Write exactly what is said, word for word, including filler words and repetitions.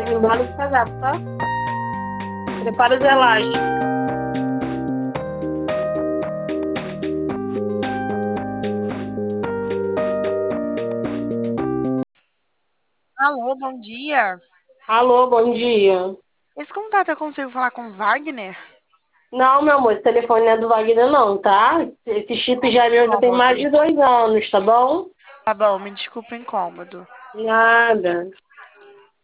embora do casaco, tá? Prepara os elásticos. Alô, bom dia. Alô, bom dia. Esse contato eu consigo falar com o Wagner? Não, meu amor, esse telefone não é do Wagner, não, tá? Esse chip já é meu, já tem mais Incômodo. de dois anos, tá bom? Tá bom, me desculpa o incômodo. Nada.